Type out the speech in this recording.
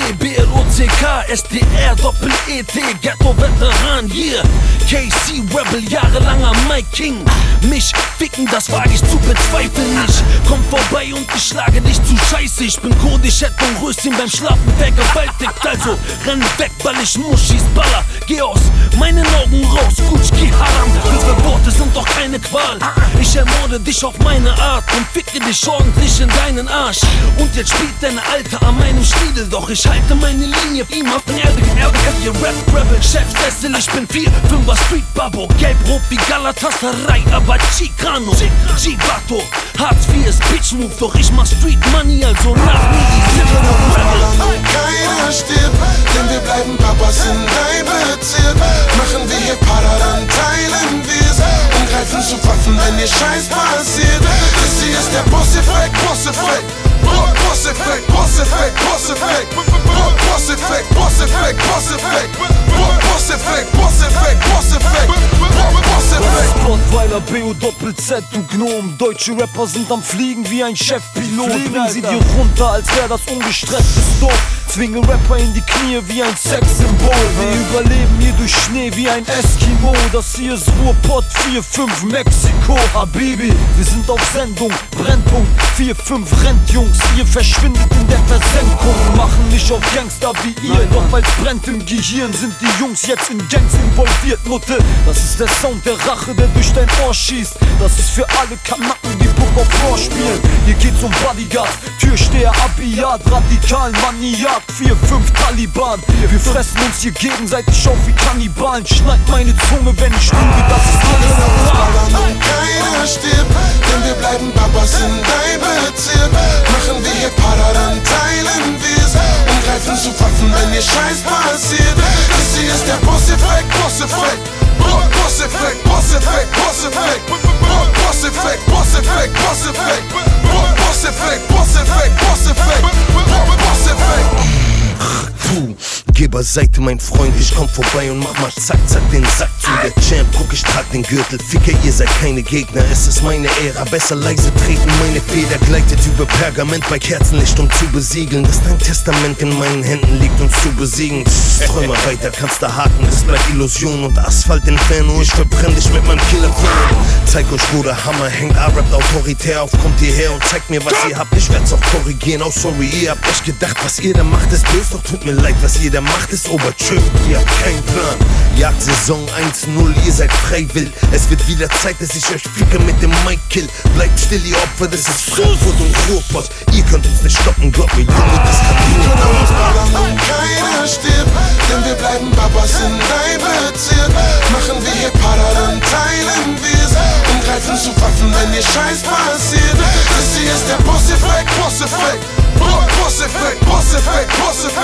BLOCK, SDR, Doppel-ET, Ghetto-Veteran, yeah. KC Rebel, jahrelanger Mike King. Mich ficken, das wage ich zu bezweifeln nicht. Komm vorbei und ich schlage dich zu Scheiße. Ich bin Kurdisch, hätte und Röschen beim Schlafen vergewaltigt. Also renn weg, weil ich Muschis baller. Geh aus meinen Augen raus, Gutschki Haram. Unsere Worte sind doch keine Qual. Ich ermorde dich auf meine Art und ficke dich ordentlich in deinen Arsch. Und jetzt spielt deine Alte an meinem Stiedel, doch ich halte meine Linie ihm auf den Erde. Ihr Rap-Rebel, Chefsessel, ich bin 4-5er Street-Babo. Gelb-rot wie Galatasaray, aber Chicano. G-Bato, Hartz IV ist Bitch-Move, doch ich mach Street-Money, also nach mir die Rebel. Keiner stirbt, denn wir bleiben Papas in dein Bezirk. Machen wir hier Para, dann teilen wir's und greifen zu Waffen, wenn ihr Scheiß passiert. Das hier ist der Boss-Effekt, Boss-Effekt. Boss-Effekt, Boss-Effekt, Boss-Effekt. Boss-Effekt, Boss-Effekt, Boss-Effekt. Boss-Effekt, Boss-Effekt, Boss-Effekt. Boss-Effekt. Spottweiler, BO-Doppel-Z, du Gnom. Deutsche Rapper sind am Fliegen wie ein Chefpilot. Bring sie dir runter, als wär das ungestresstes Dorf. Zwinge Rapper in die Knie wie ein Sexsymbol. Wir überleben hier durch Schnee wie ein Eskimo. Das hier ist Ruhrpott 4-5 Mexiko. Habibi, wir sind auf Sendung. Brennpunkt 4-5 Rentjungs. Ihr verschwindet in der Versenkung. Machen nicht auf Gangster wie ihr. Doch weil's brennt im Gehirn, sind die Jungs jetzt in Gangs involviert, Mutte. Das ist der Sound der Rache, der durch dein Ohr schießt. Das ist für alle Kanacken, die Bock auf Rohr spielen. Hier geht's um Bodyguard, Türsteher, Abiyat, radikalen Maniak, 4-5 Taliban. Wir fressen uns hier gegenseitig auf wie Kannibalen. Schneid meine Zunge, wenn ich lüge, das ist alles normal. Keiner stirbt, denn wir bleiben Papas in dein Bezirk. Machen wir hier Para, dann teilen wir's und greifen zu Waffen, wenn ihr Scheiß passiert. Das hier ist der Boss-Effekt, Boss-Effekt. Boss-Effekt, Boss-Effekt, Boss-Effekt. Boss-Effekt, Boss-Effekt, Boss-Effekt. Boss-Effekt, Boss-Effekt, Boss-Effekt. Boss-Effekt. Puh, geh beiseite, mein Freund, ich komm vorbei und mach mal zack, zack den Sack zu. Der Champ, guck, ich trag den Gürtel, Ficker, ihr seid keine Gegner, es ist meine Ära, besser leise treten, meine Feder gleitet über Pergament bei Kerzenlicht, um zu besiegeln, dass dein Testament in meinen Händen liegt, uns zu besiegen. Träume weiter, kannst du haken, das bleibt Illusion und Asphalt Inferno, ich verbrenn dich mit meinem Killerton. Zeig euch, wo der Hammer hängt, A-Rap autoritär auf, kommt hierher und zeigt mir, was ihr habt, ich werd's auch korrigieren, oh sorry, ihr habt echt gedacht, was ihr da macht, ist böse, doch tut mir leid, was ihr da macht, ist Obertschö, ihr habt keinen Plan. Jagdsaison 1-0, ihr seid frei wild. Es wird wieder Zeit, dass ich euch ficke mit dem Mic kill. Bleibt still, ihr Opfer, das ist Frankfurt und Ruhrpott. Ihr könnt uns nicht stoppen, glaubt mir, Junge, das kann nur. Keiner stirbt, denn wir bleiben Papas in dein Bezirk. Machen wir hier Para, dann teilen wir's und greifen zu Waffen, wenn ihr Scheiß passiert. Das hier ist der Boss-Effekt, Boss-Effekt. Boss-Effekt, Boss-Effekt, Boss-Effekt.